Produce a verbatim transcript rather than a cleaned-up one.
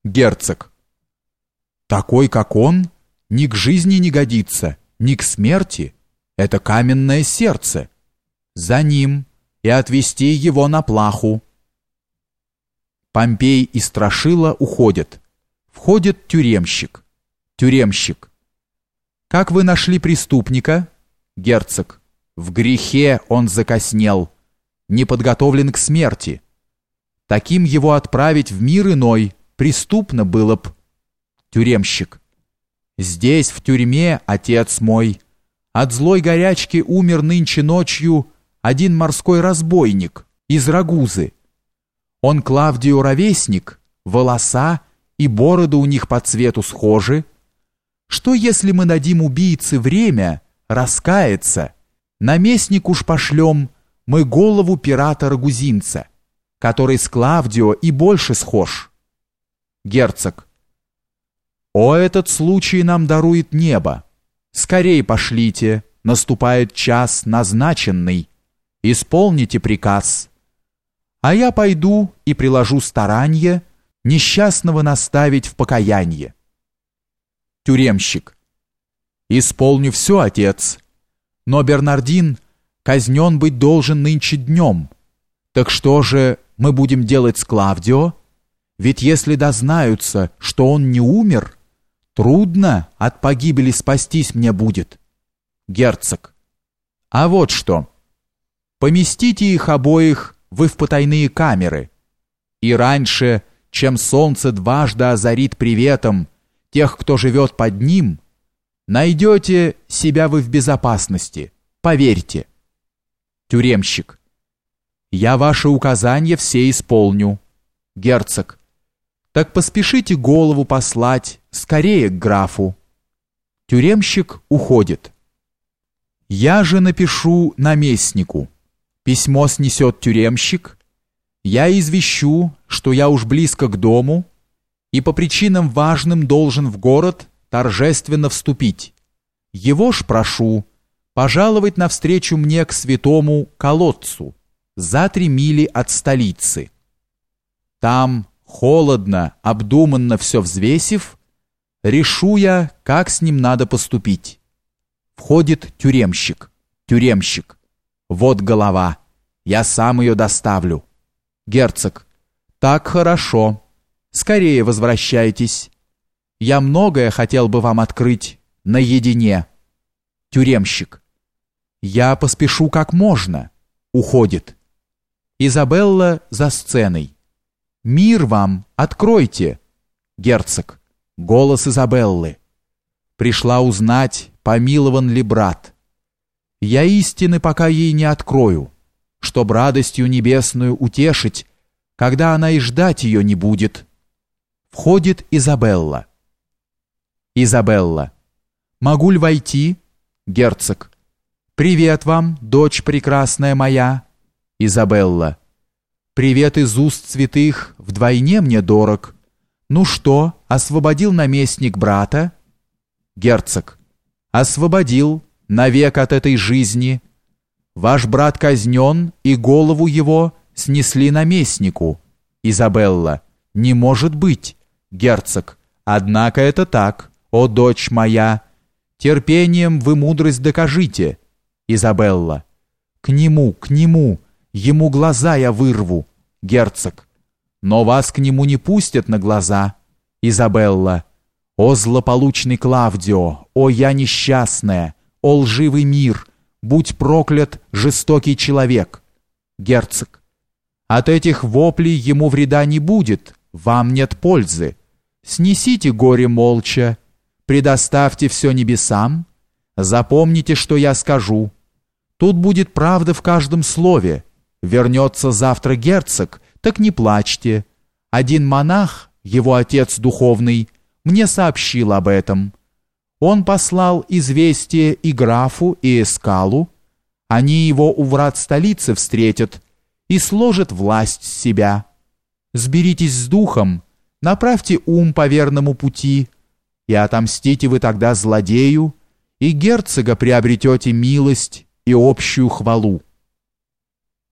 Герцог. Такой, как он, ни к жизни не годится, ни к смерти. Это каменное сердце. За ним и отвести его на плаху. Помпей и Страшила уходят. Входит тюремщик. Тюремщик. Как вы нашли преступника? Герцог. В грехе он закоснел, не подготовлен к смерти. Таким его отправить в мир иной преступно было б. Тюремщик. Здесь, в тюрьме, отец мой, от злой горячки умер нынче ночью один морской разбойник из Рагузы. Он Клавдию ровесник, волоса и бороды у них по цвету схожи. Что, если мы дадим убийце время раскаяться, наместник уж пошлем мы голову пирата-рагузинца, который с Клавдио и больше схож? Герцог. О, этот случай нам дарует небо. Скорей пошлите, наступает час назначенный. Исполните приказ. А я пойду и приложу старанье несчастного наставить в покаяние. Тюремщик. Исполню все, отец. Но Бернардин казнен быть должен нынче днем. Так что же мы будем делать с Клавдио? Ведь если дознаются, что он не умер, трудно от погибели спастись мне будет. Герцог. А вот что. Поместите их обоих вы в потайные камеры, и раньше, чем солнце дважды озарит приветом тех, кто живет под ним, найдете себя вы в безопасности, поверьте. Тюремщик. Я ваши указания все исполню. Герцог. Так поспешите голову послать скорее к графу. Тюремщик уходит. Я же напишу наместнику. Письмо снесет тюремщик. Я извещу, что я уж близко к дому и по причинам важным должен в город торжественно вступить. Его ж прошу пожаловать навстречу мне к святому колодцу за три мили от столицы. Там, холодно, обдуманно все взвесив, решу я, как с ним надо поступить. Входит тюремщик. Тюремщик. Вот голова. Я сам ее доставлю. Герцог. Так хорошо. Скорее возвращайтесь. Я многое хотел бы вам открыть наедине. Тюремщик. Я поспешу как можно. Уходит. Изабелла за сценой. Мир вам, откройте. Герцог. Голос Изабеллы. Пришла узнать, помилован ли брат. Я истины пока ей не открою, чтоб радостью небесную утешить, когда она и ждать ее не будет. Входит Изабелла. Изабелла. Могу ли войти? Герцог. Привет вам, дочь прекрасная моя. Изабелла. Привет из уст святых вдвойне мне дорог. Ну что, освободил наместник брата? Герцог. Освободил навек от этой жизни. Ваш брат казнен, и голову его снесли наместнику. Изабелла. Не может быть. Герцог. Однако это так, о дочь моя. Терпением вы мудрость докажите. Изабелла. К нему, к нему. Ему глаза я вырву. Герцог. Но вас к нему не пустят на глаза. Изабелла. О злополучный Клавдио, о я несчастная, о лживый мир, будь проклят жестокий человек. Герцог. От этих воплей ему вреда не будет, вам нет пользы. Снесите горе молча, предоставьте все небесам, запомните, что я скажу. Тут будет правда в каждом слове. Вернется завтра герцог, так не плачьте. Один монах, его отец духовный, мне сообщил об этом. Он послал известие и графу, и эскалу. Они его у врат столицы встретят и сложат власть с себя. Сберитесь с духом, направьте ум по верному пути, и отомстите вы тогда злодею, и герцога приобретете милость и общую хвалу.